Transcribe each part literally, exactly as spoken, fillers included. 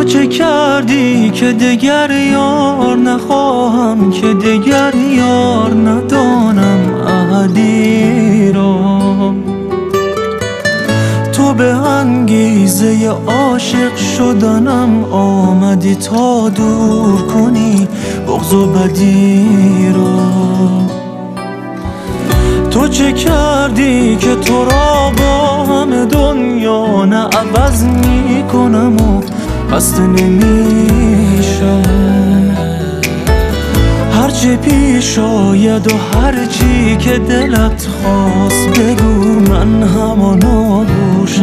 چه کردی که دگر یار نخواهم، که دگر یار ندانم احدی را. تو به انگیزه عاشق شدنم آمدی تا دور کنی بغض و بدی را. تو چه کردی که تو را با همه دنیا نه عوض می کنم و خسته نمیشم. هرچه پیش آید و هرچی که دلت خواست بگو، من همانا گوش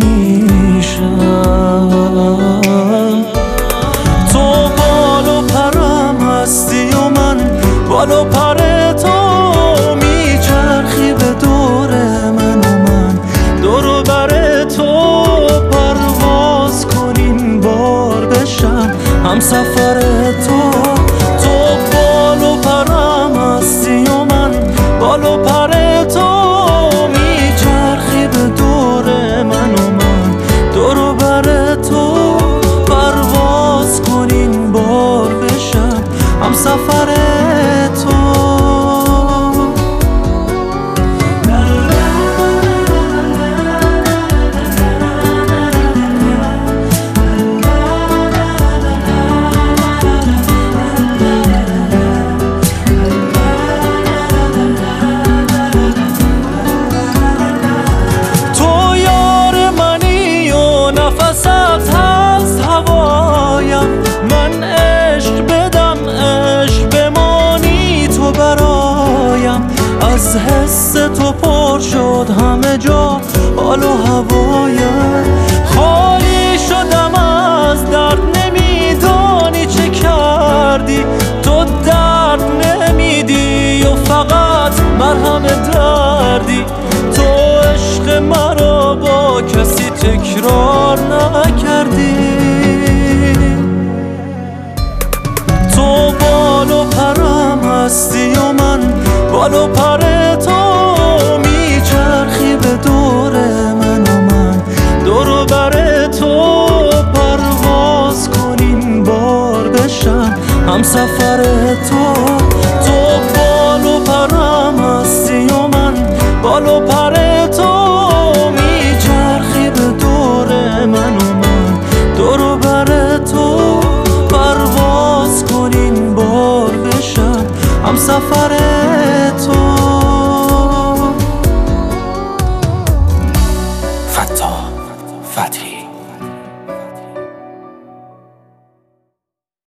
همیشم. تو بال و پرم هستی و من بال و پر تو، میچرخی به دور من و من دور و بر تو. پرواز کنیم بار بشم هم سفر تو. تو بال و پرم هستی و من بال و پر تو، میچرخی به دور من و من دور و بر تو. پرواز کنیم بار بشم هم سفر تو. از حس تو پر شد همه جا حال و هوایم. خالی شدم از درد، نمیدانی چه کردی. تو درد نمیدی و فقط مرهم دردی. تو عشق مرا با کسی تکرار نکردی. تو بال و پرم هستی و من بال و پر تو، میچرخی به دور من و من دور و بر تو. پرواز کنیم بار بشم هم سفر تو. تو بال و پرم هستی و من بال و پر تو، میچرخی به دور من و من دور و بر تو. پرواز کنیم بار بشم هم سفر تو. فتا فتحی